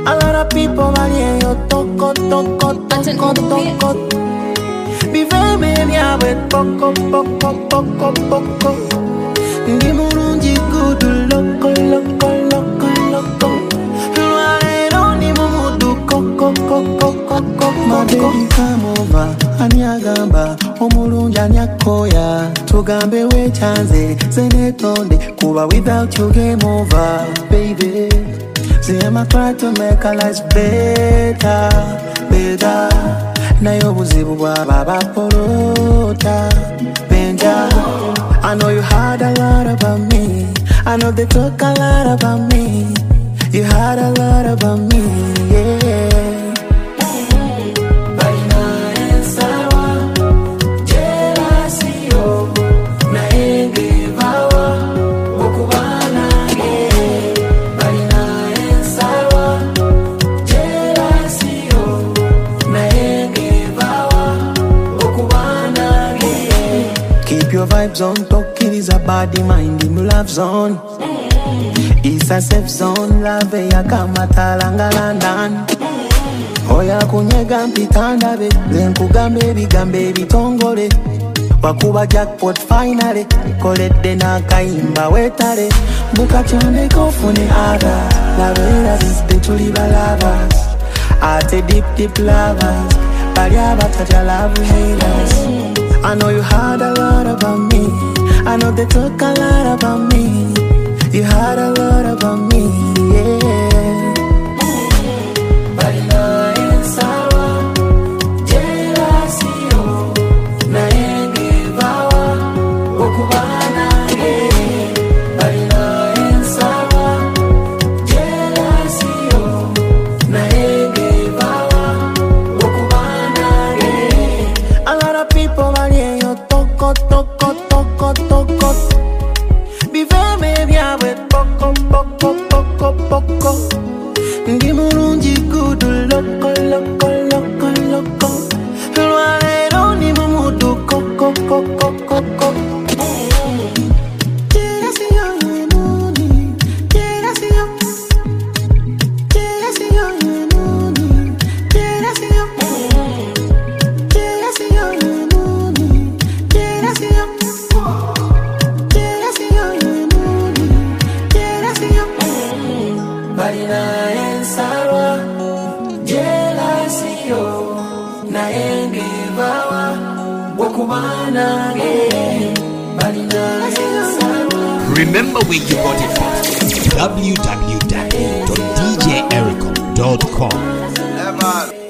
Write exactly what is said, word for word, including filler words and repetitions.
A lot of people value yo toko toko toko toko. Vive me a bet poco poco poco poco. Ndi murunji kudu loco loco loco loco. Luarero ni mumudu koko koko koko. My baby come over, anyagamba omulungi anyakoya. Tugambe we chanze zenetonde kuba without you game over, baby. See I try to make our lives better, better. Na yo buzibu bwa baba porota, benja. I know you heard a lot about me. I know they talk a lot about me. You heard a lot about me, yeah. Your vibes on, talking is a body, mind in love zone. It's a safe zone, love ya kama talanga London. Oya kunyega mpitanda be, zenku gambe bigambe bitongole. Wakuba jackpot finally, kolede na kaimba wetale. Buka chone kofune ada, lavera disde tuliba lovers. Ate deep deep lovers, pariaba taja love haters. I know you heard a lot about me. I know they talk a lot about me. You heard a lot about me, yeah. Barina en sawa, jealousy yo, na enge bawa, okubana ge. Barina en sawa, jealousy yo, na enge bawa, okubana ge. A lot of people Toko, toko, toko, toko. Vive me bien with poco, poco, poco, poco. Ndi murunji kudu loco, loco, loco, loco. Luarero ni mumudu koko, koko, koko. Remember where you got it from. w w w dot d j erico dot com.